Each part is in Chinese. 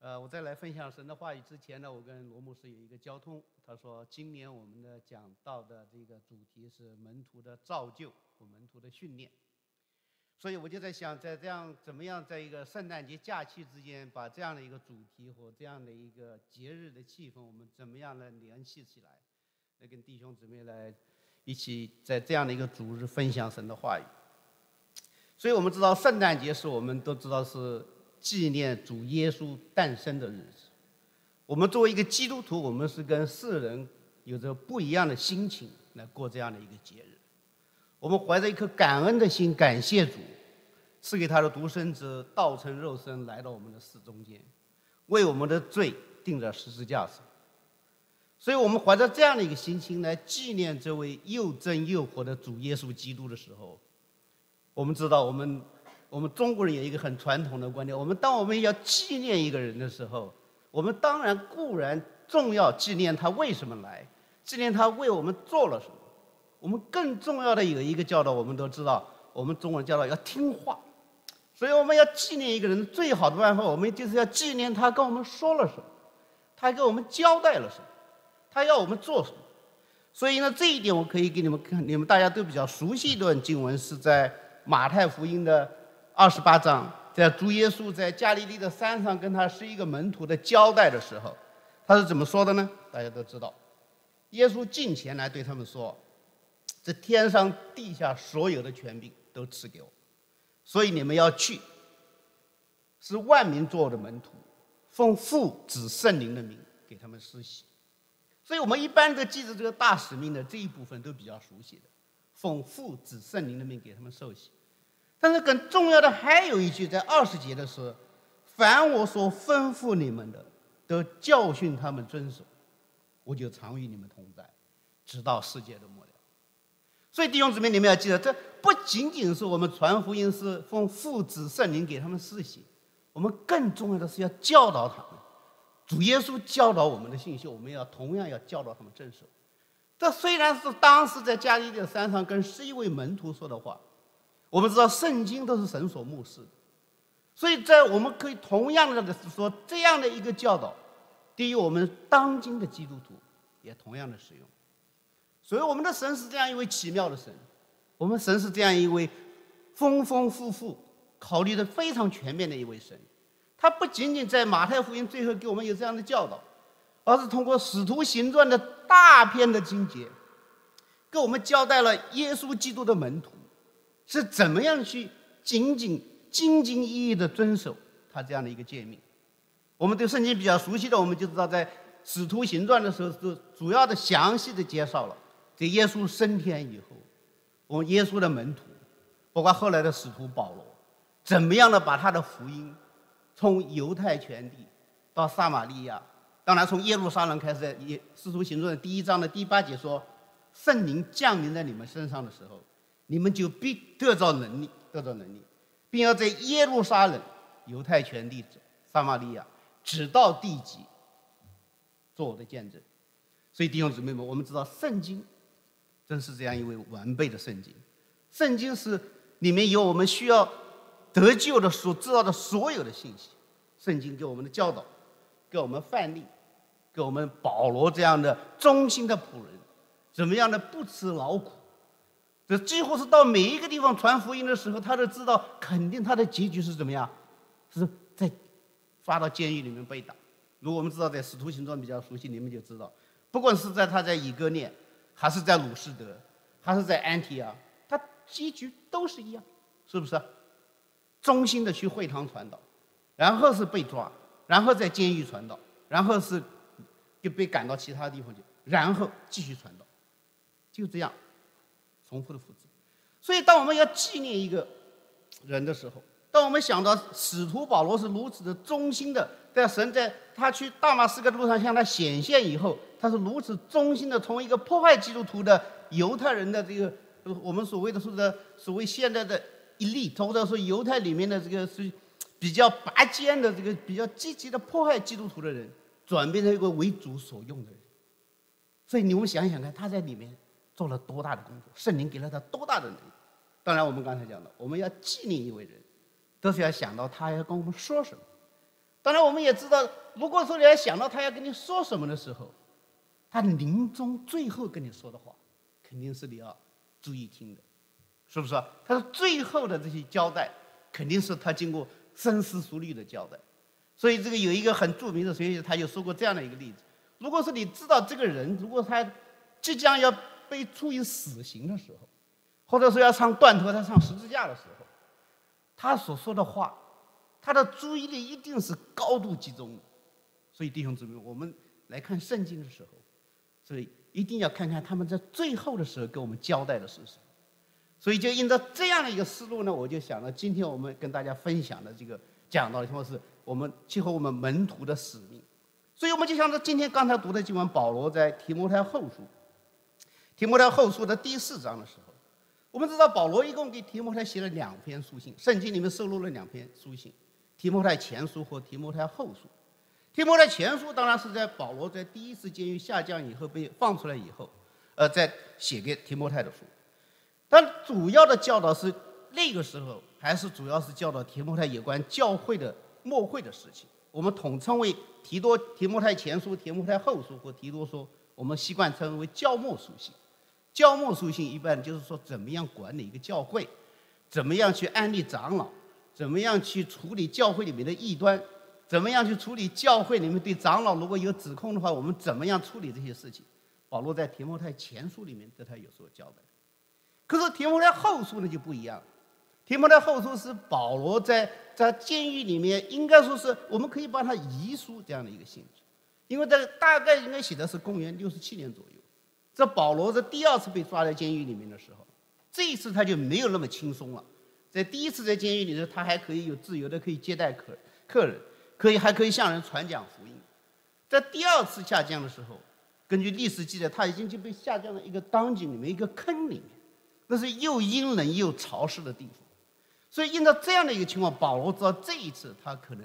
我在来分享神的话语之前呢，我跟罗牧师有一个交通。他说，今年我们的讲道的这个主题是门徒的造就和门徒的训练。所以我就在想，在这样怎么样，在一个圣诞节假期之间，把这样的一个主题和这样的一个节日的气氛，我们怎么样来联系起来，来跟弟兄姊妹来一起在这样的一个主日分享神的话语。所以我们知道，圣诞节是我们都知道是纪念主耶稣诞生的日子。我们作为一个基督徒，我们是跟世人有着不一样的心情来过这样的一个节日。我们怀着一颗感恩的心，感谢主赐给他的独生子道成肉身来到我们的世中间，为我们的罪钉在十字架上。所以我们怀着这样的一个心情来纪念这位又真又活的主耶稣基督的时候，我们知道我们中国人有一个很传统的观念，当我们要纪念一个人的时候，我们当然固然重要纪念他为什么来，纪念他为我们做了什么。我们更重要的有一个教导，我们都知道，我们中文教导要听话。所以我们要纪念一个人最好的办法，我们就是要纪念他跟我们说了什么，他给我们交代了什么，他要我们做什么。所以呢，这一点我可以给你们看，你们大家都比较熟悉一段经文，是在马太福音的28章，在主耶稣在加利利的山上跟他11个门徒的交代的时候，他是怎么说的呢？大家都知道，耶稣近前来对他们说，这天上地下所有的权柄都赐给我，所以你们要去，是万民做我的门徒，奉父子圣灵的名给他们施洗。所以我们一般都记着这个大使命的这一部分都比较熟悉的，奉父子圣灵的名给他们受洗。但是更重要的还有一句，在20节的时候，凡我所吩咐你们的，都教训他们遵守，我就常与你们同在，直到世界的末了。所以弟兄姊妹，你们要记得，这不仅仅是我们传福音是奉父子圣灵给他们施洗，我们更重要的是要教导他们。主耶稣教导我们的信息，我们同样要教导他们遵守。这虽然是当时在加利利的山上跟11位门徒说的话，我们知道圣经都是神所默示的，所以在我们可以同样的说，这样的一个教导对于我们当今的基督徒也同样的适用。所以我们的神是这样一位奇妙的神，我们神是这样一位丰丰富富考虑的非常全面的一位神。他不仅仅在马太福音最后给我们有这样的教导，而是通过使徒行传的大篇的经节给我们交代了耶稣基督的门徒是怎么样去兢兢业业地遵守他这样的一个诫命。我们对圣经比较熟悉的，我们就知道在使徒行传的时候是主要的详细的介绍了在耶稣升天以后，我们耶稣的门徒包括后来的使徒保罗怎么样的把他的福音从犹太全地到撒玛利亚，当然从耶路撒冷开始。使徒行传的1章的第8节说，圣灵降临在你们身上的时候，你们就必得到能力，并要在耶路撒冷、犹太全地、撒玛利亚直到地极做我的见证。所以弟兄姊妹们，我们知道圣经真是这样一位完备的圣经。圣经是里面有我们需要得救的所知道的所有的信息。圣经给我们的教导，给我们范例，给我们保罗这样的忠心的仆人怎么样的不辞劳苦。这几乎是到每一个地方传福音的时候，他都知道肯定他的结局是怎么样，是在抓到监狱里面被打。如果我们知道在使徒行传比较熟悉，你们就知道，不管是他在以哥念，还是在鲁士德，还是在安提亚，他结局都是一样，是不是？忠心的去会堂传道，然后是被抓，然后在监狱传道，然后是就被赶到其他地方去，然后继续传道，就这样重复的复制。所以当我们要纪念一个人的时候，当我们想到使徒保罗是如此的忠心的，在神在他去大马士革的路上向他显现以后，他是如此忠心的从一个破坏基督徒的犹太人的这个我们所谓的所谓现在的elite，或者说犹太里面的这个是比较拔尖的这个比较积极的迫害基督徒的人，转变成一个为主所用的人。所以你们想想看，他在里面做了多大的工作，圣灵给了他多大的能力。当然我们刚才讲了，我们要纪念一位人，都是要想到他要跟我们说什么。 当然，我们也知道，如果说你要想到他要跟你说什么的时候，他临终最后跟你说的话，肯定是你要注意听的，是不是？他最后的这些交代，肯定是他经过深思熟虑的交代。所以这个有一个很著名的学者，他就说过这样的一个例子：如果说你知道这个人，如果他即将要被处以死刑的时候，或者说要上断头台、上十字架的时候，他所说的话，他的注意力一定是高度集中的。所以弟兄姊妹，我们来看圣经的时候，所以一定要看看他们在最后的时候给我们交代的是什么。所以就印照这样的一个思路呢，我就想了，今天我们跟大家分享的这个讲到的情况是我们结合我们门徒的使命。所以我们就想着今天刚才读的经文，保罗在提摩太后书的第4章的时候，我们知道保罗一共给提摩太写了2篇书信，圣经里面收录了2篇书信，提摩太前书和提摩太后书。提摩太前书当然是在保罗在第1次监狱下降以后被放出来以后，再写给提摩太的书。但主要的教导是那个时候还是主要是教导提摩太有关教会的末会的事情，我们统称为提摩太前书、提摩太后书或提多书，我们习惯称为教末书信。教末书信一般就是说怎么样管理一个教会，怎么样去安立长老，怎么样去处理教会里面的异端，怎么样去处理教会里面对长老如果有指控的话，我们怎么样处理这些事情。保罗在提摩太前书里面对他有所交代。可是提摩太后书呢就不一样，提摩太后书是保罗在监狱里面，应该说是我们可以把它遗书这样的一个性质，因为这大概应该写的是公元67年左右。这保罗在第2次被抓在监狱里面的时候，这一次他就没有那么轻松了。在第1次在监狱里头，他还可以有自由的可以接待客人，还可以向人传讲福音。在第2次下降的时候，根据历史记载，他已经就被下降到一个当井里面，一个坑里面，那是又阴冷又潮湿的地方。所以因着这样的一个情况，保罗知道这一次他可能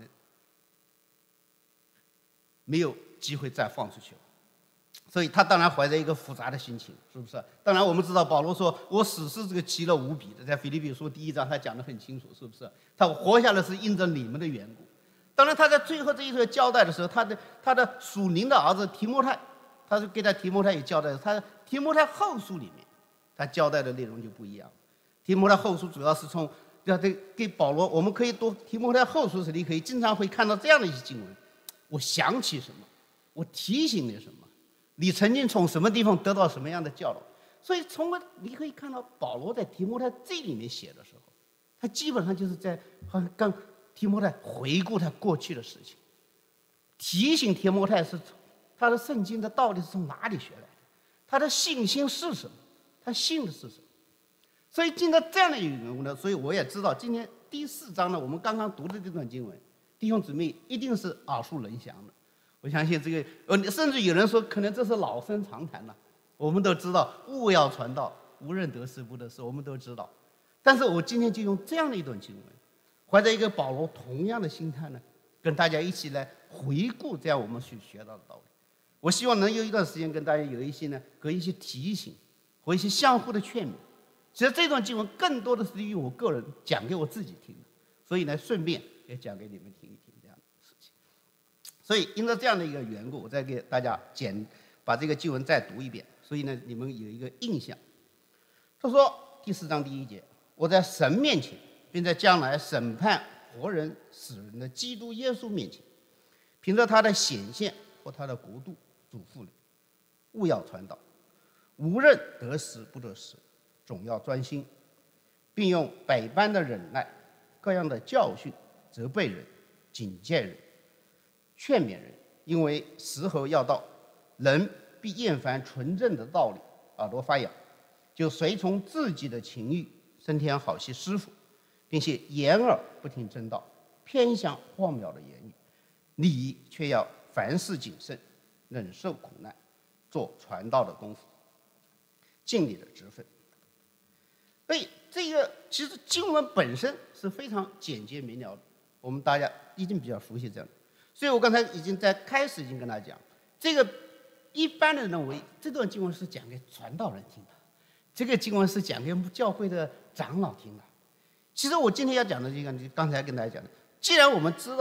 没有机会再放出去了，所以他当然怀着一个复杂的心情，是不是？当然我们知道保罗说我死是这个奇了无比的，在腓立比书第1章他讲得很清楚，是不是？他活下来是因着你们的缘故。当然他在最后这一段交代的时候，他的属灵的儿子提摩太，他是给他提摩太也交代，他提摩太后书里面他交代的内容就不一样。提摩太后书主要是从给保罗，我们可以读提摩太后书时，你可以经常会看到这样的一些经文：我想起什么，我提醒你什么，你曾经从什么地方得到什么样的教导。所以你可以看到保罗在提摩太这里面写的时候，他基本上就是在跟提摩太回顾他过去的事情，提醒提摩太是他的圣经的道理是从哪里学来的，他的信心是什么，他信的是什么。所以经过这样的一个缘故呢，所以我也知道今天第4章呢，我们刚刚读的这段经文，弟兄姊妹一定是耳熟能详的。我相信这个甚至有人说可能这是老生常谈了。我们都知道务要传道，无人得势不得势，我们都知道。但是我今天就用这样的一段经文，怀着一个保罗同样的心态呢，跟大家一起来回顾这样我们去学到的道理。我希望能有一段时间跟大家有一些提醒和一些相互的劝勉。其实这段经文更多的是利于我个人讲给我自己听的，所以呢顺便也讲给你们听一听这样的事情。所以因着这样的一个缘故，我再给大家把这个经文再读一遍，所以呢你们有一个印象。他说第4章第1节，我在神面前并在将来审判活人死人的基督耶稣面前，凭着他的显现和他的国度嘱咐你，务要传道，无论得时不得时，总要专心，并用百般的忍耐，各样的教训，责备人，警戒人，劝勉人，因为时候要到，人必厌烦纯正的道理，耳朵发痒，就随从自己的情欲，增添好些师傅，并且掩耳不听真道，偏向荒谬的言语。你却要凡事谨慎，忍受苦难，做传道的功夫，尽你的职分。所以这个其实经文本身是非常简洁明了的，我们大家一定比较熟悉这样的。所以我刚才已经在开始已经跟大家讲，这个一般人认为这段经文是讲给传道人听的，这个经文是讲给教会的长老听的。其实我今天要讲的这个，刚才跟大家讲的，既然我们知道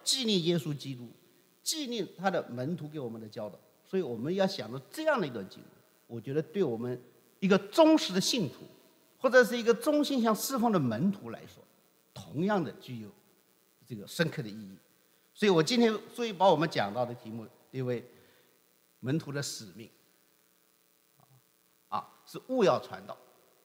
纪念耶稣基督，纪念他的门徒给我们的教导。所以我们要想到这样的一段经文，我觉得对我们一个忠实的信徒，或者是一个忠心向侍奉的门徒来说，同样的具有这个深刻的意义。所以我今天把我们讲到的题目列为门徒的使命，是务要传道。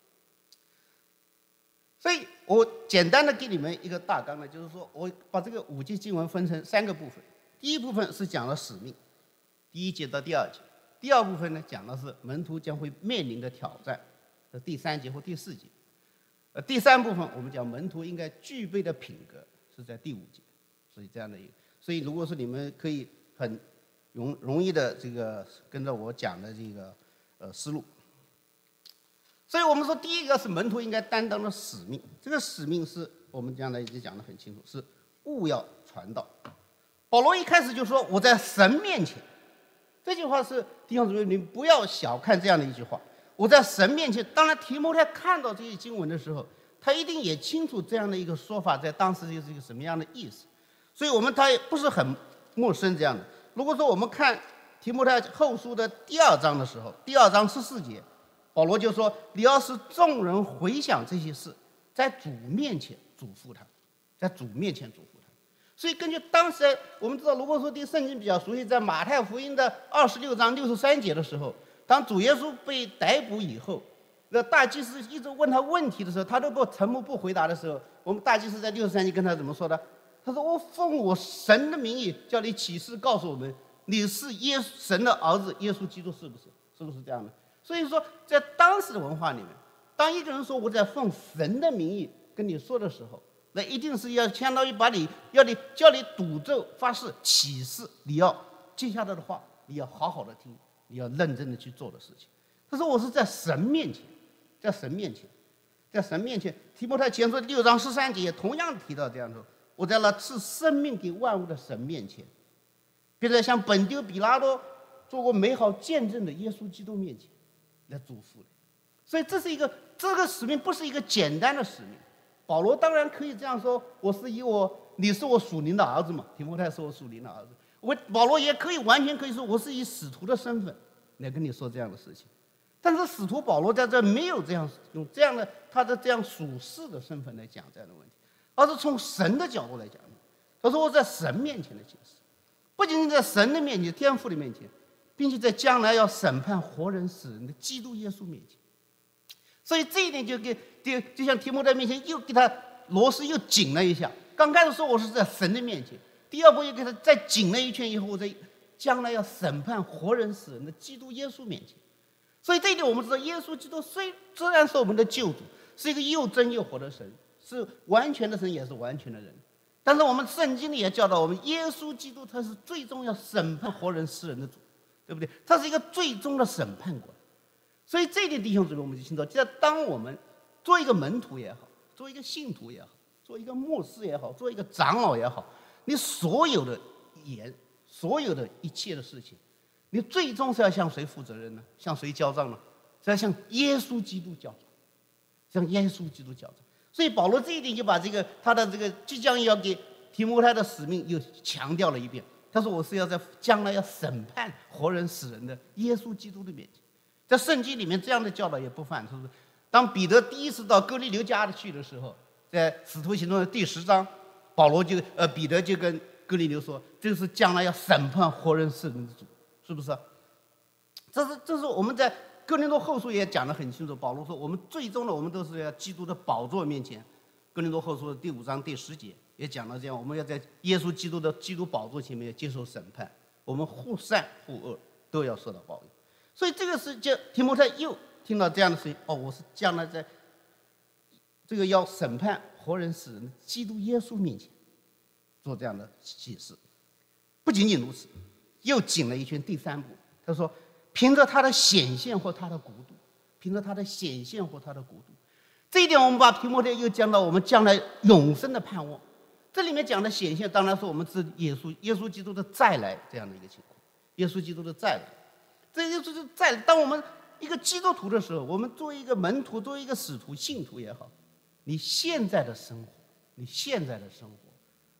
所以我简单的给你们一个大纲呢，就是说我把这个5节经文分成3个部分。第一部分是讲了使命，第1节到第2节；第二部分呢讲的是门徒将会面临的挑战，第3节或第4节。第3部分我们讲门徒应该具备的品格，是在第5节。所以这样的一个，所以如果说你们可以很容易的这个跟着我讲的这个思路。所以我们说，第一个是门徒应该担当的使命，这个使命是我们将来已经讲得很清楚，是务要传道。保罗一开始就说：“我在神面前。”这句话是弟兄姊妹，你不要小看这样的一句话。我在神面前，当然提摩太看到这些经文的时候，他一定也清楚这样的一个说法在当时就是一个什么样的意思。所以他也不是很陌生这样的。如果说我们看提摩太后书的第2章的时候，第2章14节。保罗就说：“你要是众人回想这些事，在主面前嘱咐他，在主面前嘱咐他。”所以根据当时我们知道，如果说对圣经比较熟悉，在马太福音的26章63节的时候，当主耶稣被逮捕以后，那大祭司一直问他问题的时候，他都沉默不回答的时候，我们大祭司在63节跟他怎么说的？他说：“我奉我神的名义叫你起誓告诉我们，你是神的儿子耶稣基督，是不是？是不是这样的？”所以说，在当时的文化里面，当一个人说我在奉神的名义跟你说的时候，那一定是要相当于叫你赌咒发誓起誓，你要接下来的话，你要好好的听，你要认真的去做的事情。他说我是在神面前，在神面前，在神面前。提摩太前书6章13节也同样提到这样说：“我在那赐生命给万物的神面前，并在向本丢比拉多做过美好见证的耶稣基督面前。”来祝福。所以这个使命不是一个简单的使命。保罗当然可以这样说：“你是我属灵的儿子嘛。”提摩太是我属灵的儿子。保罗也完全可以说：“我是以使徒的身份来跟你说这样的事情。”但是使徒保罗在这没有这样用他的这样属世的身份来讲这样的问题，而是从神的角度来讲。他说：“我在神面前的解释，不仅仅在神的面前、天父的面前。”并且在将来要审判活人死人的基督耶稣面前。所以这一点就像提摩太面前又给他螺丝又紧了一下。刚开始说我是在神的面前，第二步又给他再紧了一圈以后，我在将来要审判活人死人的基督耶稣面前。所以这一点我们知道，耶稣基督虽然是我们的救主，是一个又真又活的神，是完全的神也是完全的人，但是我们圣经里也教导我们，耶稣基督他是最终要审判活人死人的主，对不对？他是一个最终的审判官。所以这一点弟兄姊妹我们就清楚，就当我们做一个门徒也好，做一个信徒也好，做一个牧师也好，做一个长老也好，你所有的言，所有的一切的事情，你最终是要向谁负责任呢？向谁交账呢？是要向耶稣基督交账，向耶稣基督交账。所以保罗这一点就把他的这个即将要给提摩太的使命又强调了一遍。他说：“我是要在将来要审判活人死人的耶稣基督的面前。”在圣经里面这样的教导也不犯，是不是？当彼得第一次到哥尼流家去的时候，在使徒行传的第10章，彼得就跟哥尼流说：“这是将来要审判活人死人的主，是不是？”这是我们在哥林多后书也讲得很清楚。保罗说：“我们最终的，我们都是要基督的宝座面前。”哥林多后书的第5章第10节也讲到这样，我们要在耶稣基督的基督宝座前面接受审判，我们互善互恶都要受到报应。所以这个是提摩太又听到这样的事情，我是将来在这个要审判活人死人的基督耶稣面前做这样的启示。不仅仅如此，又紧了一圈。第3步，他说：“凭着他的显现或他的国度，凭着他的显现或他的国度。”这一点我们把提摩太又讲到我们将来永生的盼望。这里面讲的显现，当然是我们指耶稣基督的再来这样的一个情况。耶稣基督的再来，这就是再来。当我们一个基督徒的时候，我们作为一个门徒，作为一个使徒、信徒也好，你现在的生活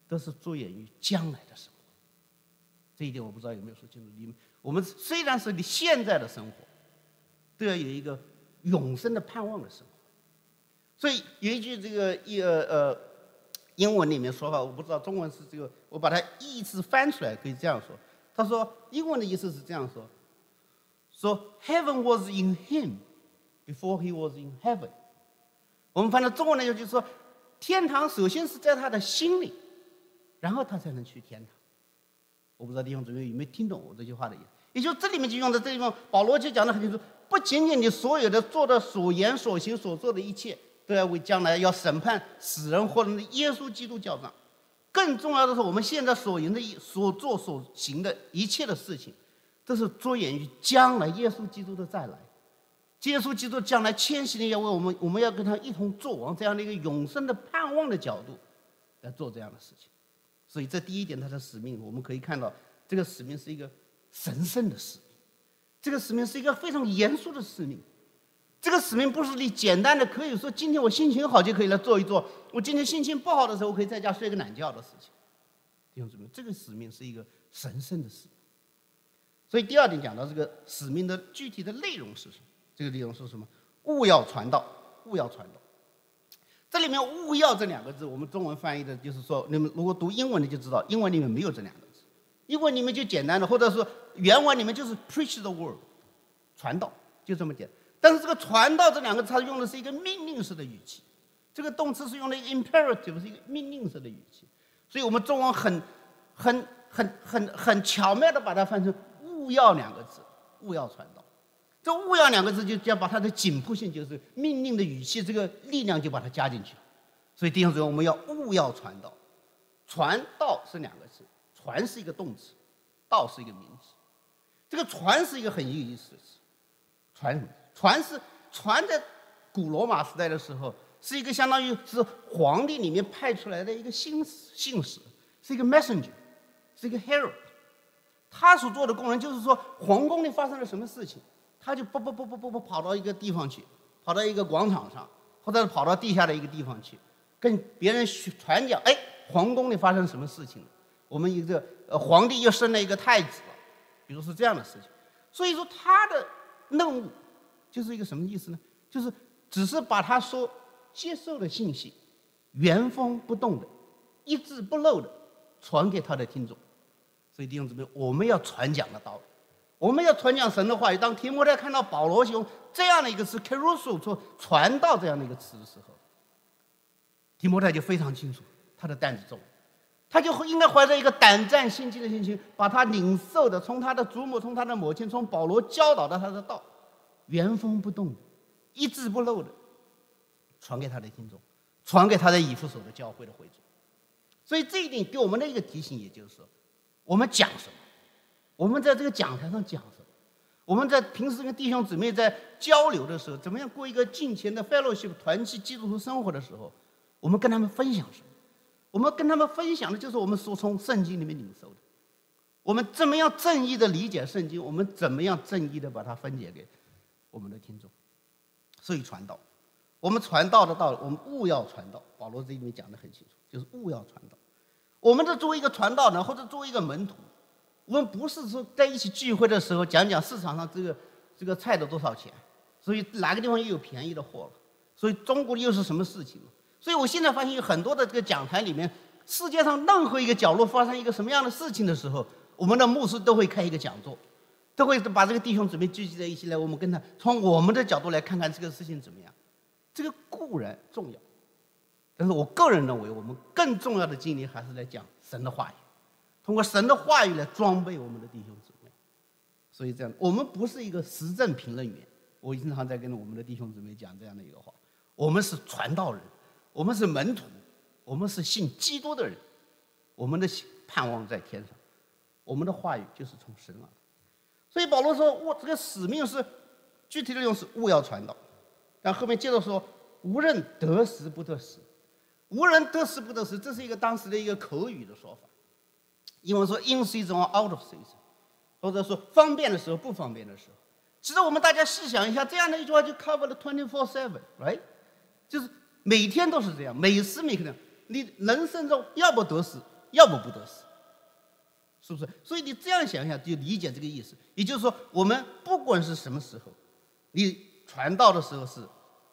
都是着眼于将来的生活。这一点我不知道有没有说清楚。我们虽然是你现在的生活，都要有一个永生的盼望的生活。所以有一句这个英文里面说法，我不知道中文是这个，我把它意思翻出来，可以这样说。他说英文的意思是这样说 Heaven was in him before he was in heaven。我们翻到中文呢，就是说天堂首先是在他的心里，然后他才能去天堂。我不知道弟兄姊妹有没有听懂我这句话的意思？也就是这里面就用的这地方，保罗就讲得很清楚，不仅仅你所有的做的所言所行所做的一切，都要为将来要审判死人或者耶稣基督交账。更重要的是，我们现在所做所行的一切的事情，都是着眼于将来耶稣基督的再来。耶稣基督将来千禧年要为我们要跟他一同作王，这样的一个永生的盼望的角度来做这样的事情。所以这第一点，他的使命我们可以看到，这个使命是一个神圣的使命，这个使命是一个非常严肃的使命。这个使命不是你简单的可以说今天我心情好就可以来做一做，我今天心情不好的时候我可以在家睡个懒觉的事情。弟兄姊妹，这个使命是一个神圣的使命。所以第二点讲到这个使命的具体的内容是什么？这个内容是什么？务要传道，务要传道。这里面“务要”这两个字，我们中文翻译的就是说，你们如果读英文的就知道，英文里面没有这两个字，英文里面就简单的，或者说原文里面就是 preach the word， 传道，就这么简单。但是这个传道这两个字，它用的是一个命令式的语气，这个动词是用的一个 imperative， 是一个命令式的语气，所以我们中文很巧妙的把它翻成“务要”两个字，务要传道。这“务要”两个字就将把它的紧迫性，就是命令的语气，这个力量就把它加进去了。所以弟兄姊妹，我们要务要传道，传道是两个字，传是一个动词，道是一个名词。这个传是一个很有意思的词，传在古罗马时代的时候，是一个相当于是皇帝里面派出来的一个信使，是一个 messenger， 是一个 herald。他所做的功能就是说，皇宫里发生了什么事情，他就不跑到一个地方去，跑到一个广场上，或者跑到地下的一个地方去，跟别人传讲，哎，皇宫里发生什么事情了？我们一个皇帝又生了一个太子了，比如是这样的事情。所以说他的任务就是一个什么意思呢？就是只是把他所接受的信息原封不动的、一字不漏的传给他的听众。所以弟兄姊妹，我们要传讲的道理，我们要传讲神的话语。当提摩太看到保罗用这样的一个词 kerusso 说传道这样的一个词的时候，提摩太就非常清楚他的担子重，他就应该怀着一个胆战心惊的心情，把他领受的从他的祖母、从他的母亲、从保罗教导的他的道，原封不动的、一字不漏的传给他的听众，传给他在以弗所的教会的会众。所以这一点给我们的一个提醒，也就是说，我们讲什么，我们在这个讲台上讲什么，我们在平时跟弟兄姊妹在交流的时候，怎么样过一个敬虔的 fellowship 团契基督徒生活的时候，我们跟他们分享什么？我们跟他们分享的就是我们所从圣经里面领受的。我们怎么样正义的理解圣经？我们怎么样正义的把它分解给我们的听众？所以传道，我们传道的道理，我们务要传道。保罗这里面讲得很清楚，就是务要传道。我们作为一个传道人，或者作为一个门徒，我们不是说在一起聚会的时候讲讲市场上这个菜的多少钱，所以哪个地方又有便宜的货了，所以中国又是什么事情了。所以我现在发现有很多的这个讲台里面，世界上任何一个角落发生一个什么样的事情的时候，我们的牧师都会开一个讲座，都会把这个弟兄姊妹聚集在一起来，我们跟他从我们的角度来看看这个事情怎么样。这个固然重要，但是我个人认为，我们更重要的精力还是来讲神的话语，通过神的话语来装备我们的弟兄姊妹。所以这样，我们不是一个时政评论员，我经常在跟我们的弟兄姊妹讲这样的一个话：我们是传道人，我们是门徒，我们是信基督的人，我们的盼望在天上，我们的话语就是从神而来。所以保罗说，我这个使命是具体的用是务要传道，但后面接着说，无论得时不得时。无论得时不得时，这是一个当时的一个口语的说法。英文说 in season or out of season， 或者说方便的时候不方便的时候。其实我们大家细想一下，这样的一句话就 cover 了 24/7， right？ 就是每天都是这样，每时每刻这样。你人生中要不得时， 要么不得死，是不是？所以你这样想想就理解这个意思。也就是说，我们不管是什么时候，你传道的时候是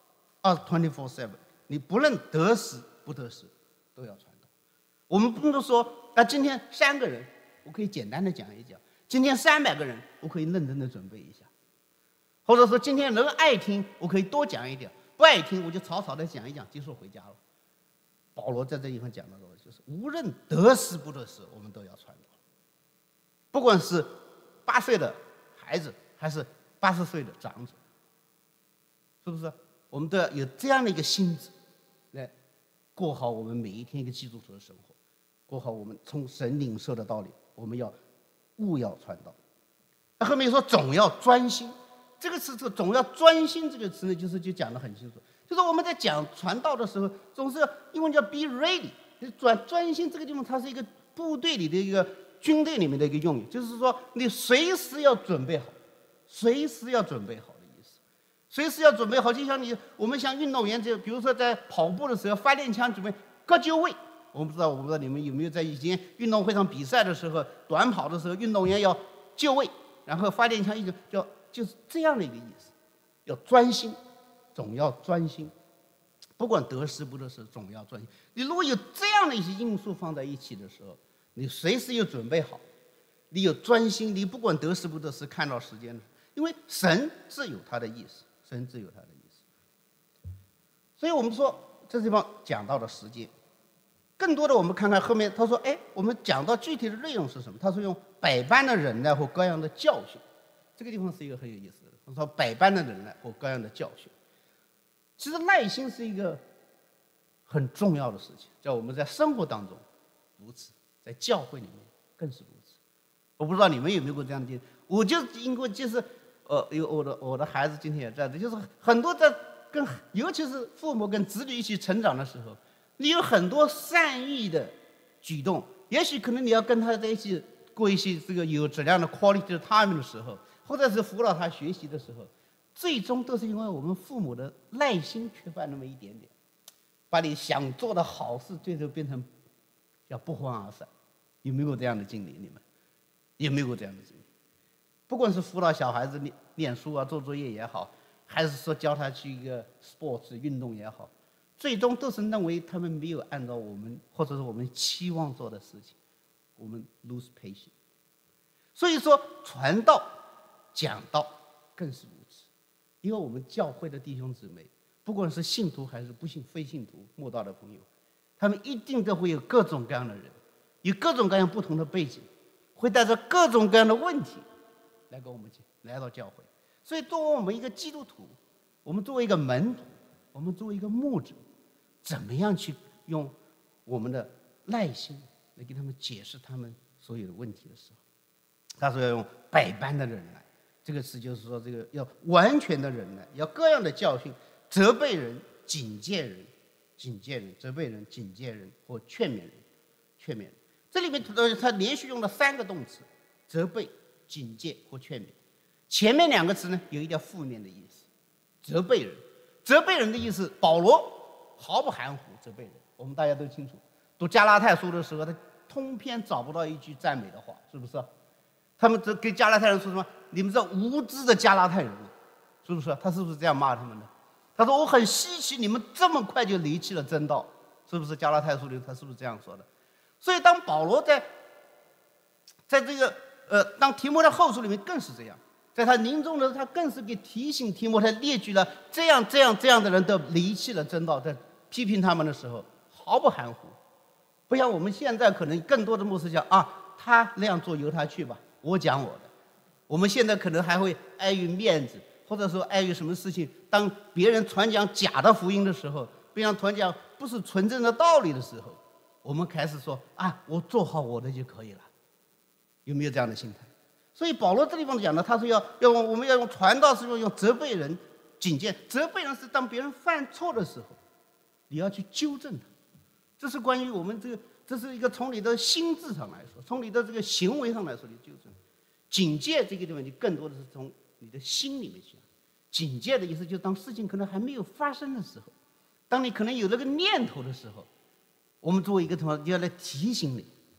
24/7，你不论得死不得死都要传道。我们不能说今天3个人我可以简单的讲一讲，今天300个人我可以认真的准备一下，或者说今天人爱听我可以多讲一点，不爱听我就草草的讲一讲，结束回家了。保罗在这地方讲到的就是无论得死不得死，我们都要传道，不管是8岁的孩子还是80岁的长者，是不是？我们都要有这样的一个心智，来过好我们每一天一个基督徒的生活，过好我们从神领受的道理。我们要务要传道。那后面说总要专心，这个词“总要专心”这个词呢，就讲得很清楚。就是我们在讲传道的时候，总是英文叫 be ready。专心这个地方，它是一个部队里的一个军队里面的一个用语，就是说你随时要准备好，随时要准备好的意思。随时要准备好，就像我们像运动员，就比如说在跑步的时候，发电枪准备各就位。我不知道你们有没有在以前运动会上比赛的时候，短跑的时候，运动员要就位，然后发电枪一直就是这样的一个意思，要专心。总要专心，不管得失不得失，总要专心。你如果有这样的一些因素放在一起的时候，你随时有准备好，你有专心，你不管得失不得失，看到时间的，因为神自有他的意思，神自有他的意思。所以我们说这地方讲到的时间，更多的我们看看后面，他说：“哎，我们讲到具体的内容是什么？”他说用百般的忍耐或各样的教训，这个地方是一个很有意思的。他说百般的忍耐或各样的教训。其实耐心是一个很重要的事情，在我们在生活当中如此，在教会里面更是如此。我不知道你们有没有过这样的经历，我就因为就是有我的孩子今天也在这，就是很多在尤其是父母跟子女一起成长的时候，你有很多善意的举动，也许可能你要跟他在一起过一些这个有质量的 quality time 的时候，或者是辅导他学习的时候，最终都是因为我们父母的耐心缺乏那么一点点，把你想做的好事最终变成叫不欢而散。有没有这样的经历？你们有没有过这样的经历？不管是辅导小孩子念书啊、做作业也好，还是说教他去一个 sports 运动也好，最终都是认为他们没有按照我们或者是我们期望做的事情，我们 lose patience。所以说传道、讲道更是如此。因为我们教会的弟兄姊妹，不管是信徒还是非信徒、慕道的朋友，他们一定都会有各种各样的人，有各种各样不同的背景，会带着各种各样的问题来跟我们来到教会。所以作为我们一个基督徒，我们作为一个门徒，我们作为一个牧者，怎么样去用我们的耐心来给他们解释他们所有的问题的时候，他说要用百般的忍耐。这个词就是说，这个要完全的忍耐，要各样的教训，责备人、警戒人、责备人、警戒人或劝勉人。这里面他连续用了3个动词：责备、警戒或劝勉。前面2个词呢，有一点负面的意思。责备人的意思，保罗毫不含糊责备人。我们大家都清楚，读加拉太书的时候，他通篇找不到一句赞美的话，是不是？他们跟加拉太人说什么？你们这无知的加拉太人，是不是？他是不是这样骂他们的？他说：“我很稀奇你们这么快就离弃了真道。”是不是？加拉太书里他是不是这样说的？所以当保罗在这个当提摩太后书里面更是这样，在他临终的时候，他更是给提醒提摩太列举了这样的人都离弃了真道，在批评他们的时候毫不含糊，不像我们现在可能更多的牧师讲他那样做由他去吧。我讲我的，我们现在可能还会碍于面子，或者说碍于什么事情，当别人传讲假的福音的时候，别人传讲不是纯正的道理的时候，我们开始说我做好我的就可以了。有没有这样的心态？所以保罗这地方讲的，他说我们要用传道是用责备人、警戒。责备人是当别人犯错的时候，你要去纠正他。这是关于我们这是一个从你的心智上来说，从你的这个行为上来说的纠正。警戒这个地方，你更多的是从你的心里面去。警戒的意思，就是当事情可能还没有发生的时候，当你可能有那个念头的时候，我们作为一个什么，要来提醒你，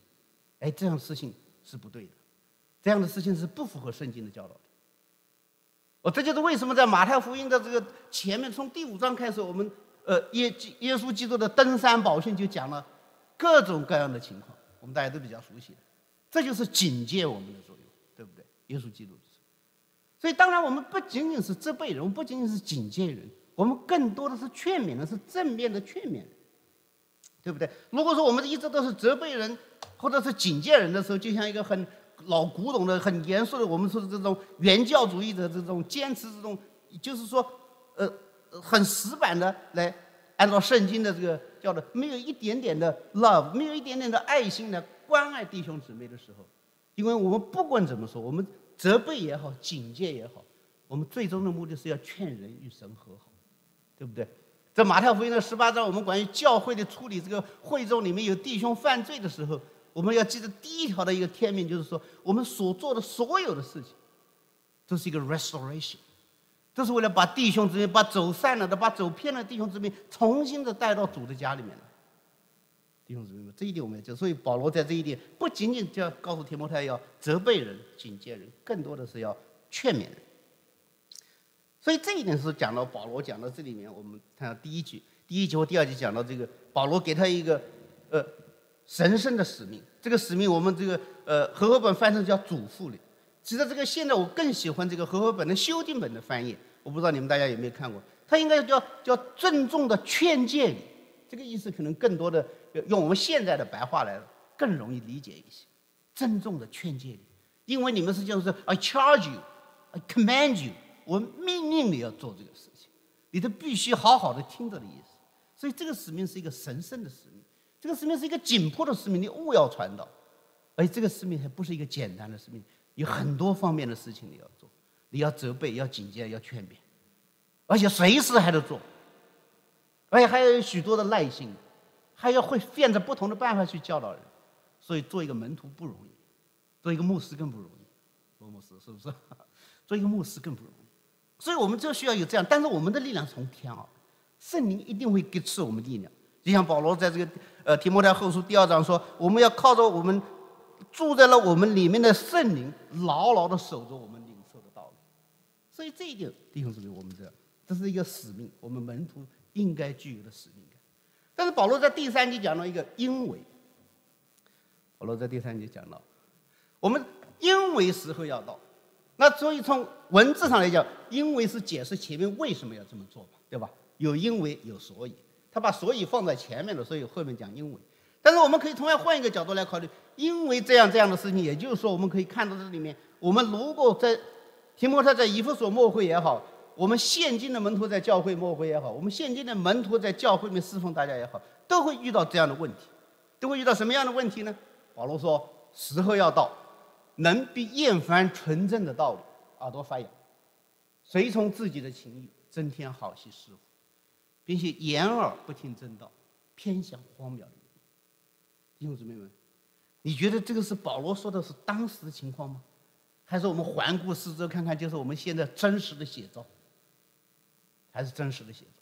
哎，这样的事情是不对的，这样的事情是不符合圣经的教导的。这就是为什么在马太福音的这个前面，从第5章开始，我们耶稣基督的登山宝训就讲了各种各样的情况，我们大家都比较熟悉的，这就是警戒我们的作用，对不对？耶稣基督的。所以当然我们不仅仅是责备人，我们不仅仅是警戒人，我们更多的是劝勉的，是正面的劝勉人，对不对？如果说我们一直都是责备人或者是警戒人的时候，就像一个很老古董的、很严肃的，我们说的这种原教主义者这种坚持这种，就是说很死板的来按照圣经的这个叫的，没有一点点的 love， 没有一点点的爱心来关爱弟兄姊妹的时候，因为我们不管怎么说，我们责备也好，警戒也好，我们最终的目的是要劝人与神和好，对不对？在马太福音的18章，我们关于教会的处理，这个会众里面有弟兄犯罪的时候，我们要记得第1条的一个天命，就是说我们所做的所有的事情都是一个 restoration， 都是为了把弟兄姊妹，把走散了的、把走偏了的弟兄姊妹重新的带到主的家里面来。弟兄姊妹们，这一点我们要记得。所以保罗在这一点不仅仅就要告诉提摩太要责备人、警戒人，更多的是要劝勉人。所以这一点是讲到保罗讲到这里面，我们看到第一句或第2句讲到这个保罗给他一个神圣的使命。这个使命我们这个和合本翻成叫嘱咐令。其实这个现在我更喜欢这个和合本的修订本的翻译，我不知道你们大家有没有看过，它应该叫郑重的劝诫你。这个意思可能更多的用我们现在的白话来更容易理解一些。郑重的劝诫你，因为你们是这样说 I charge you, I command you， 我命令你要做这个事情，你都必须好好的听着的意思。所以这个使命是一个神圣的使命，这个使命是一个紧迫的使命，你务要传道。而且这个使命还不是一个简单的使命，有很多方面的事情你要做，你要责备，要警戒，要劝勉，而且随时还得做，而且还有许多的耐心，还要会变着不同的办法去教导人。所以做一个门徒不容易，做一个牧师更不容易。罗牧师是不是？做一个牧师更不容易。所以我们就需要有这样，但是我们的力量从天而来，圣灵一定会给赐我们力量。就像保罗在这个提摩太后书第2章说，我们要靠着我们住在了我们里面的圣灵，牢牢的守着我们领受的道理。所以这一点，弟兄姊妹，我们这是一个使命，我们门徒应该具有的使命感。但是保罗在第3节讲到一个因为，保罗在第3节讲到，我们因为时候要到。那所以从文字上来讲，因为是解释前面为什么要这么做吧，对吧？有因为有所以，他把所以放在前面了，所以后面讲因为。但是我们可以同样换一个角度来考虑，因为这样的事情，也就是说我们可以看到这里面，我们如果在提摩太在以弗所牧会也好，我们现今的门徒在教会牧会也好，我们现今的门徒在教会里面侍奉大家也好，都会遇到这样的问题。都会遇到什么样的问题呢？保罗说，时候要到，能必厌烦纯正的道理，耳朵发痒，随从自己的情欲，增添好戏师傅，并且掩耳不听真道，偏向荒谬的言语。弟兄姊妹们，你觉得这个是保罗说的是当时的情况吗？还是我们环顾四周看看，就是我们现在真实的写照？还是真实的写照？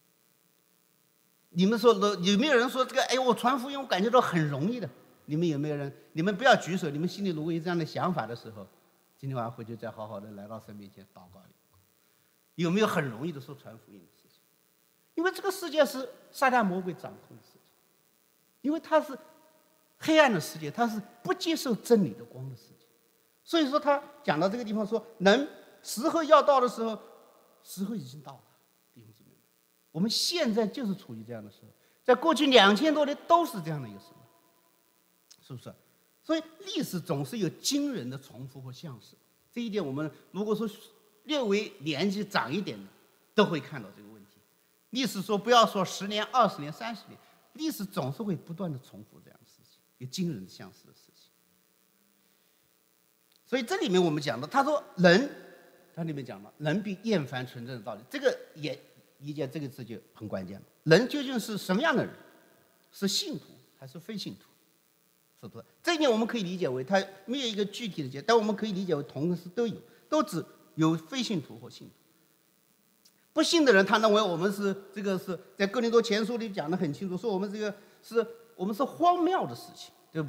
你们说有没有人说这个？哎，我传福音，我感觉到很容易的。你们有没有人？你们不要举手。你们心里如果有这样的想法的时候，今天晚上回去再好好的来到神面前祷告。有没有很容易的说传福音的事情？因为这个世界是撒旦魔鬼掌控的世界，因为它是黑暗的世界，它是不接受真理的光的世界。所以说他讲到这个地方说，时候要到的时候，时候已经到了。弟兄姊妹们，我们现在就是处于这样的时候，在过去2000多年都是这样的一个时候，是不是？所以历史总是有惊人的重复和相似，这一点我们如果说略微年纪长一点的，都会看到这个问题。历史说不要说10年、20年、30年，历史总是会不断的重复这样的事情，有惊人相似的事情。所以这里面我们讲到，他说人，他里面讲了人必厌烦纯正的道理，这个也理解这个字就很关键了。人究竟是什么样的人？是信徒还是非信徒？是不是？这一点我们可以理解为他没有一个具体的解，但我们可以理解为同时都有，都指有非信徒或信徒。不信的人，他认为我们是这个是在哥林多前书里讲得很清楚，说我们这个是我们是荒谬的事情，对不对？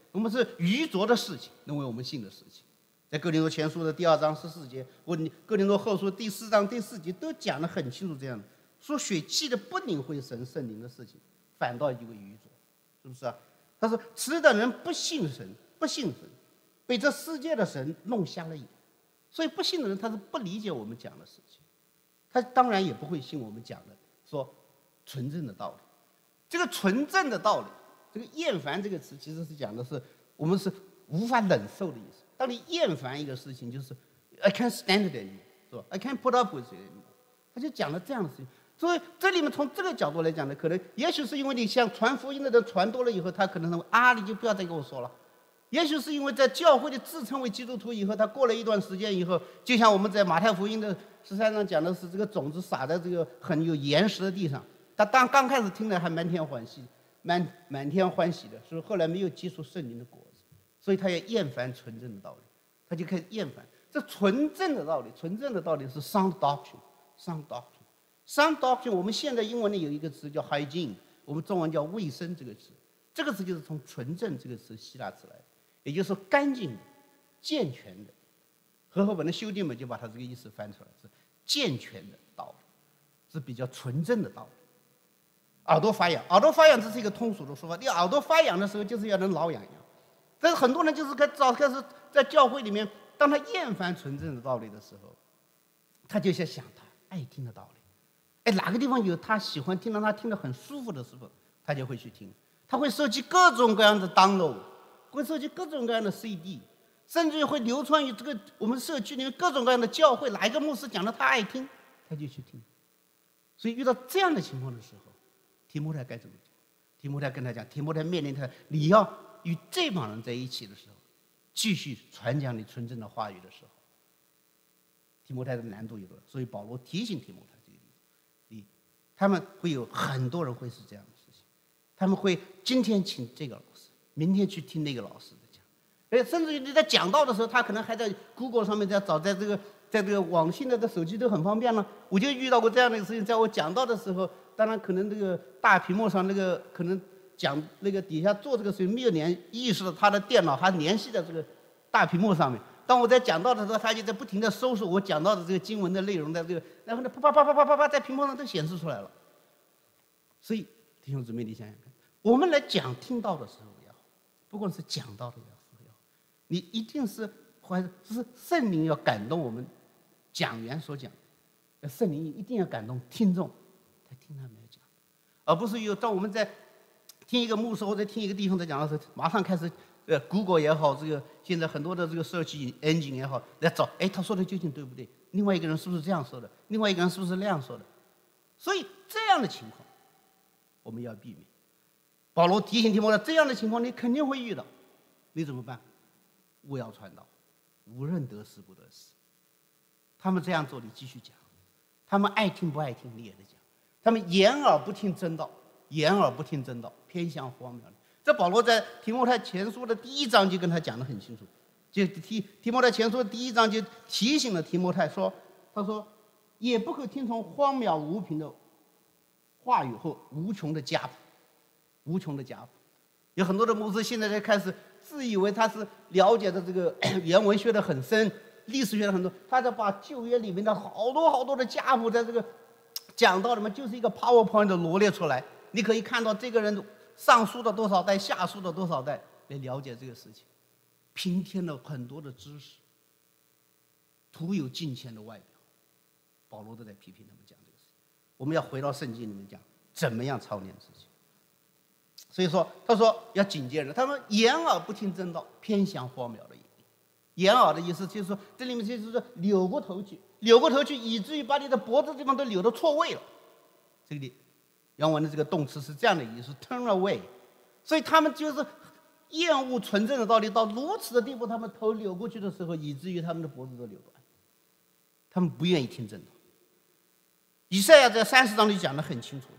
我们是愚拙的事情，能为我们信的事情。在哥林多前书的第2章14节，或哥林多后书第4章第4节都讲得很清楚，这样的说血气的不领会神圣灵的事情，反倒以为愚拙，是不是啊？他说此等人不信神，不信神，被这世界的神弄瞎了眼，所以不信的人他是不理解我们讲的事情，他当然也不会信我们讲的说纯正的道理。这个纯正的道理，这个厌烦这个词其实是讲的是我们是无法忍受的意思。当你厌烦一个事情，就是 I can't stand it anymore， 是吧？ I can't put up with it anymore， 他就讲了这样的事情。所以这里面从这个角度来讲呢，可能也许是因为你像传福音的人传多了以后，他可能认为你就不要再跟我说了。也许是因为在教会里自称为基督徒以后，他过了一段时间以后，就像我们在马太福音的13章讲的是，这个种子撒在这个很有岩石的地上，他刚开始听了还满天欢喜，满天欢喜的，所以后来没有结出圣灵的果子，所以他也厌烦纯正的道理，他就开始厌烦这纯正的道理。纯正的道理是 sound doctrine，sound doctrine。sound doctrine， 我们现在英文里有一个词叫 hygiene， 我们中文叫卫生这个词，这个词就是从纯正这个词希腊词来的，也就是说干净的、健全的。和合本的修订本就把它这个意思翻出来，是健全的道理，是比较纯正的道理。耳朵发痒，耳朵发痒这是一个通俗的说法，你耳朵发痒的时候就是要能挠痒痒。但是很多人就是开始在教会里面，当他厌烦纯正的道理的时候，他就想他爱听的道理。哪个地方有他喜欢听，让他听得很舒服的时候，他就会去听。他会收集各种各样的 download， 会收集各种各样的 CD， 甚至于会流传于这个我们社区里面各种各样的教会，哪一个牧师讲的他爱听，他就去听。所以遇到这样的情况的时候，提摩太该怎么讲？提摩太跟他讲，提摩太面临他，你要与这帮人在一起的时候，继续传讲你纯正的话语的时候，提摩太的难度有多大？所以保罗提醒提摩太这个地方，他们会有很多人会是这样的事情，他们会今天请这个老师，明天去听那个老师的讲，甚至于你在讲道的时候，他可能还在 Google 上面在找，在这个网信的手机都很方便了。我就遇到过这样的事情，在我讲道的时候，当然可能这个大屏幕上那个可能讲那个底下做这个时候没有意识到他的电脑还联系在这个大屏幕上面。当我在讲道的时候，他就在不停地搜索我讲到的这个经文的内容，在这个，然后呢，啪啪啪啪啪啪在屏幕上都显示出来了。所以弟兄姊妹，你想想看，我们来讲听道的时候也好，不管是讲道的也好，你一定是圣灵要感动我们讲员所讲，圣灵一定要感动听众，他听他们来讲，而不是当我们在听一个牧师或者听一个弟兄在讲的时候，马上开始Google 也好，这个现在很多的这个search engine 也好，来找，他说的究竟对不对？另外一个人是不是这样说的？另外一个人是不是那样说的？所以这样的情况我们要避免。保罗提醒提摩太，这样的情况你肯定会遇到，你怎么办？勿要传道，无论得时不得时。他们这样做，你继续讲；他们爱听不爱听，你也得讲。他们掩耳不听真道，掩耳不听真道，偏向荒谬的。这保罗在提摩太前书的第1章就跟他讲得很清楚，就提摩太前书的第1章就提醒了提摩太说，他说也不可听从荒谬无凭的话语和无穷的家谱，无穷的家谱。有很多的牧师现在在开始自以为他是了解的这个原文学的很深，历史学的很多，他在把旧约里面的好多好多的家谱在这个讲道里面就是一个 PowerPoint 的罗列出来，你可以看到这个人上书的多少代，下书的多少代，来了解这个事情，拼添了很多的知识，徒有敬虔的外表。保罗都在批评他们讲这个事情。我们要回到圣经里面讲怎么样操练自己。所以说，他说要警戒人，他说掩耳不听真道，偏向荒谬的言语。掩耳的意思就是说，这里面就是说扭过头去，扭过头去，以至于把你的脖子地方都扭到错位了。这里原文的这个动词是这样的意思 ，turn away。所以他们就是厌恶纯正的道理到如此的地步，他们头扭过去的时候，以至于他们的脖子都扭断，他们不愿意听真道。以赛亚在30章里讲得很清楚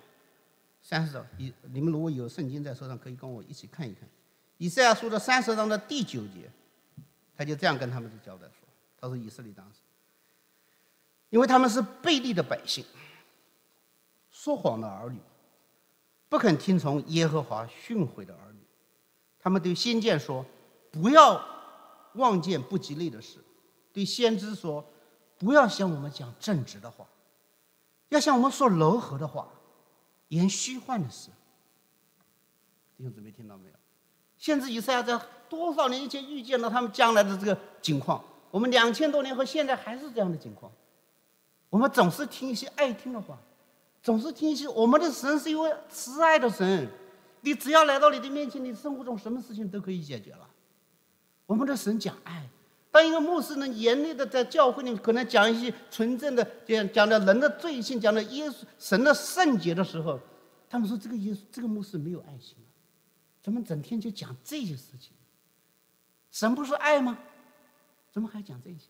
，30章，你们如果有圣经在手上，可以跟我一起看一看。以赛亚书的30章的第9节，他就这样跟他们的交代说：“他说以色列当时，因为他们是悖逆的百姓，说谎的儿女，不肯听从耶和华训诲的儿女， 他们对先见说，不要望见不吉利的事；对先知说，不要向我们讲正直的话，要向我们说柔和的话，言虚幻的事。弟兄姊妹听到没有？先知以赛亚在多少年以前预见了他们将来的这个情况，我们2000多年后现在还是这样的情况。我们总是听一些爱听的话，总是听一些我们的神是一位慈爱的神，你只要来到你的面前，你生活中什么事情都可以解决了。我们的神讲爱。当一个牧师呢严厉的在教会里可能讲一些纯正的讲的人的罪性，讲的耶稣神的圣洁的时候，他们说这个牧师没有爱心，怎么整天就讲这些事情？神不是爱吗？怎么还讲这些？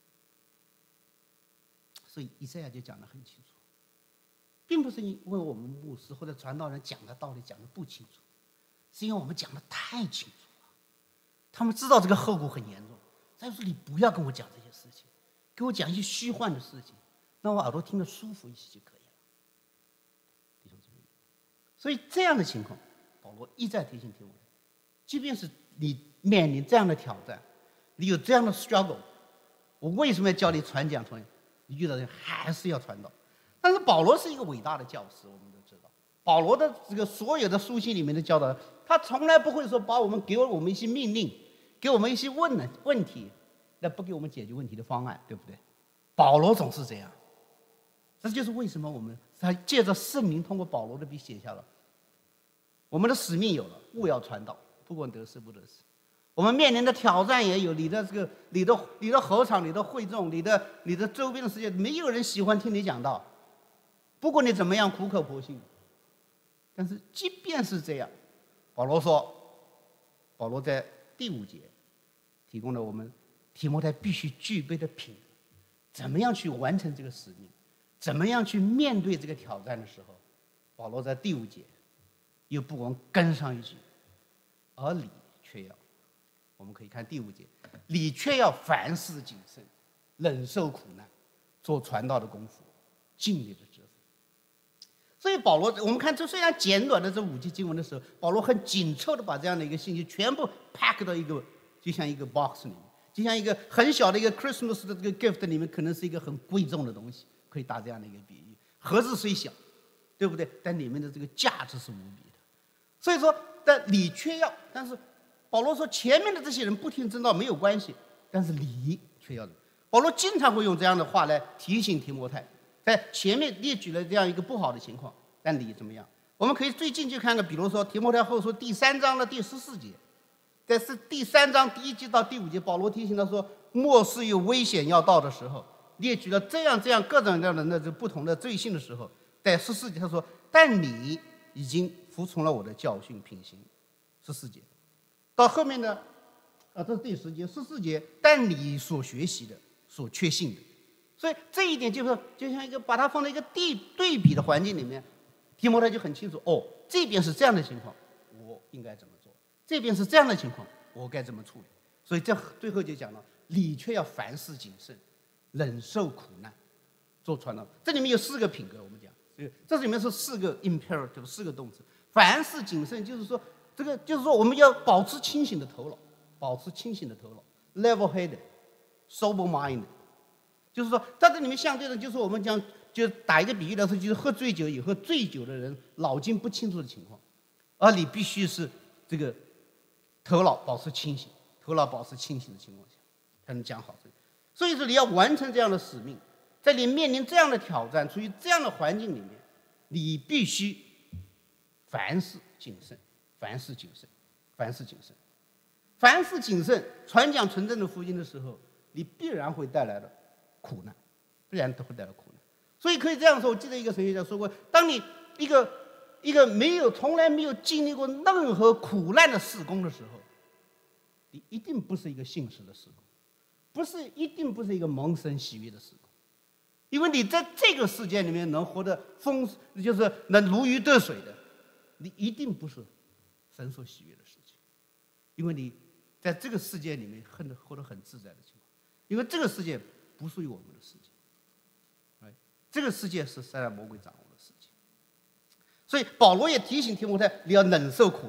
所以以赛亚就讲得很清楚，并不是因为我们牧师或者传道人讲的道理讲得不清楚，是因为我们讲得太清楚了。他们知道这个后果很严重，再说你不要跟我讲这些事情，给我讲一些虚幻的事情，让我耳朵听得舒服一些就可以了。弟兄姊妹，所以这样的情况，保罗一再提醒提摩太，即便是你面临这样的挑战，你有这样的 struggle， 我为什么要教你传讲？你遇到人还是要传道。但是保罗是一个伟大的教师，我们都知道，保罗的这个所有的书信里面的教导，他从来不会说把我们给我们一些命令，给我们一些问题，那不给我们解决问题的方案，对不对？保罗总是这样。这就是为什么他借着圣灵通过保罗的笔写下了，我们的使命有了，务要传道，不管得失不得失。我们面临的挑战也有，你的合场、你的会众、你的周边的世界，没有人喜欢听你讲道，不管你怎么样苦口婆心。但是即便是这样，保罗在第5节提供了我们提摩太必须具备的品格，怎么样去完成这个使命，怎么样去面对这个挑战的时候，保罗在第5节又不忘跟上一句，而你却要。我们可以看第5节，你却要凡事谨慎，忍受苦难，做传道的功夫，尽力的责备。所以保罗，我们看这虽然简短的这5节经文的时候，保罗很紧凑的把这样的一个信息全部 pack 到一个，就像一个 box 里面，就像一个很小的一个 Christmas 的这个 gift 里面，可能是一个很贵重的东西，可以打这样的一个比喻。盒子虽小，对不对？但里面的这个价值是无比的。所以说，但你却要，但是保罗说前面的这些人不听真道没有关系，但是你却要。保罗经常会用这样的话来提醒提摩太，在前面列举了这样一个不好的情况，但你怎么样？我们可以最近去看看，比如说提摩太后书第3章的第14节，在第3章第1节到第5节，保罗提醒他说，末世有危险要到的时候，列举了这样各种各样的这不同的罪性的时候，在14节他说，但你已经服从了我的教训品行。14节到后面呢，这是第10节14节，但你所学习的所确信的。所以这一点就像一个把它放在一个对比的环境里面，提摩太就很清楚，这边是这样的情况，我应该怎么做，这边是这样的情况，我该怎么处理。所以这最后就讲了，你却要凡事谨慎，忍受苦难，做传道。这里面有4个品格，我们讲这里面是4个 imperative， 4个动词。凡事谨慎就是说，这个就是说我们要保持清醒的头脑，保持清醒的头脑 ，level-headed， sober-minded， 就是说在这里面相对的，就是我们讲，就打一个比喻来说，就是喝醉酒以后，醉酒的人脑筋不清楚的情况，而你必须是这个头脑保持清醒，头脑保持清醒的情况下，才能讲好这个。所以说你要完成这样的使命，在你面临这样的挑战，处于这样的环境里面，你必须凡事谨慎，凡事谨慎，凡事谨慎，凡事谨慎。传讲纯正的福音的时候，你必然会带来的苦难，必然都会带来苦难。所以可以这样说，我记得一个神学家说过，当你一个从来没有经历过任何苦难的事工的时候，你一定不是一个信实的事工，一定不是一个蒙神喜悦的事工，因为你在这个世界里面能活得就是能如鱼得水的，你一定不是神所喜悦的事情，因为你在这个世界里面活得很自在的情况，因为这个世界不属于我们的世界，这个世界是撒旦魔鬼掌握的世界。所以保罗也提醒提摩太，你要忍受苦难。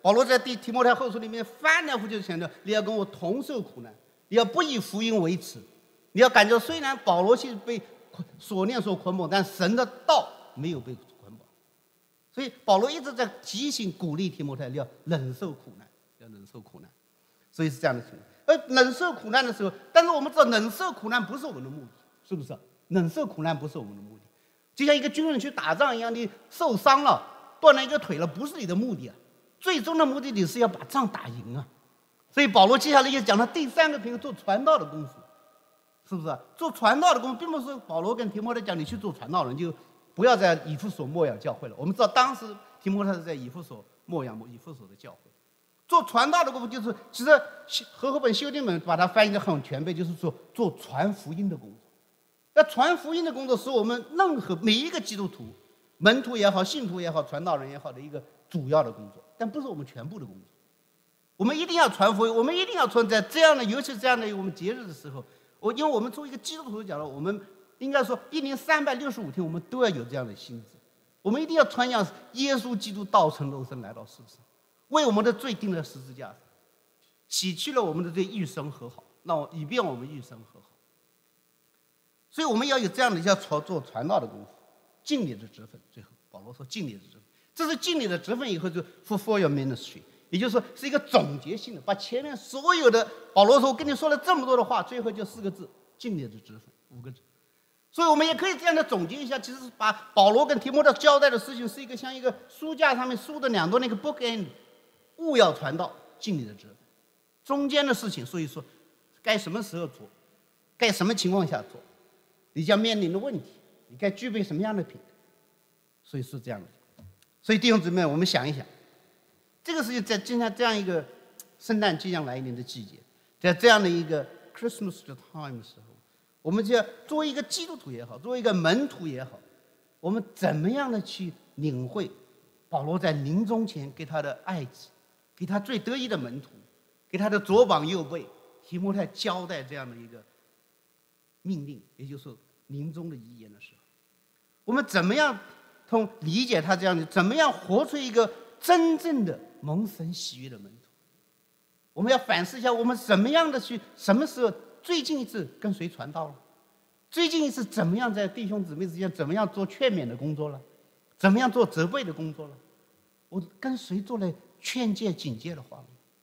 保罗在提摩太后书里面翻来覆去强调，你要跟我同受苦难，你要不以福音为耻，你要感觉虽然保罗是被锁链所捆绑，但神的道没有被捆绑。所以保罗一直在提醒鼓励提摩太要忍受苦难，要忍受苦难。所以是这样的情况。而忍受苦难的时候，但是我们知道忍受苦难不是我们的目的，是不是？忍受苦难不是我们的目的，就像一个军人去打仗一样，你受伤了，断了一个腿了，不是你的目的啊。最终的目的你是要把仗打赢啊。所以保罗接下来又讲了第3个品，做传道的功夫，是不是？做传道的功夫，并不是保罗跟提摩太讲你去做传道人，就不要在以弗所牧养教会了。我们知道当时提摩太是在以弗所牧养以弗所的教会。做传道的功夫就是，其实和合本修订本把它翻译得很全备，就是说做传福音的工作。那传福音的工作是我们任何每一个基督徒、门徒也好、信徒也好、传道人也好的一个主要的工作，但不是我们全部的工作。我们一定要传福音，我们一定要存在这样的，尤其这样的我们节日的时候，因为我们作为一个基督徒讲了，我们应该说1年365天，我们都要有这样的心智，我们一定要传扬耶稣基督道成肉身来到世上，为我们的罪钉了十字架，洗去了我们的罪，与神和好，以便我们与神和好。所以我们要有这样的要做传道的功夫，尽你的职分。最后保罗说尽你的职分，这是尽你的职分以后就 fulfill your ministry， 也就是说是一个总结性的，把前面所有的保罗说我跟你说了这么多的话，最后就4个字，尽你的职分，5个字。所以我们也可以这样的总结一下，其实是把保罗跟提摩太交代的事情是一个像一个书架上面书的2端那个 book end， 务要传道，尽你的职分。中间的事情，所以说该什么时候做，该什么情况下做，你将面临的问题，你该具备什么样的品格，所以是这样的。所以弟兄姊妹，我们想一想，这个事情在今天这样一个圣诞即将来临的季节，在这样的一个 Christmas 的 time 的时候，我们就要作为一个基督徒也好，作为一个门徒也好，我们怎么样的去领会保罗在临终前给他的爱子，给他最得意的门徒，给他的左膀右臂提摩太交代这样的一个命令，也就是临终的遗言的时候，我们怎么样理解他这样的，怎么样活出一个真正的蒙神喜悦的门徒？我们要反思一下，我们怎么样的什么时候最近一次跟谁传道了？最近一次怎么样在弟兄姊妹之间怎么样做劝勉的工作了？怎么样做责备的工作了？我跟谁做了劝诫警戒的话了？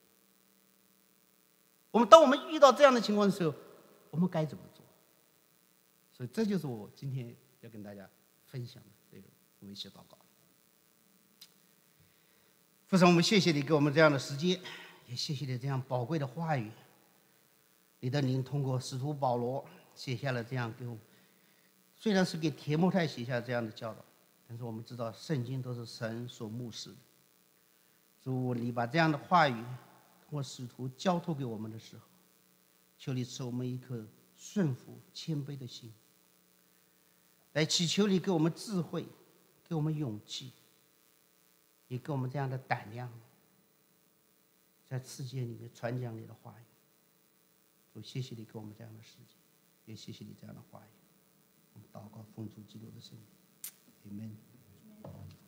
当我们遇到这样的情况的时候，我们该怎么做？所以这就是我今天要跟大家分享的内容。我们一起祷告。父神，我们谢谢你给我们这样的时间，也谢谢你这样宝贵的话语。你的灵通过使徒保罗写下了这样给我们，虽然是给提摩太写下这样的教导，但是我们知道圣经都是神所牧示的。主，你把这样的话语通过使徒交托给我们的时候，求你赐我们一颗顺服谦卑的心，来祈求你给我们智慧，给我们勇气，也给我们这样的胆量，在世界里面传讲你的话语。主，谢谢你给我们这样的时间，也谢谢你这样的话语。我们祷告奉主基督的圣名 ，Amen。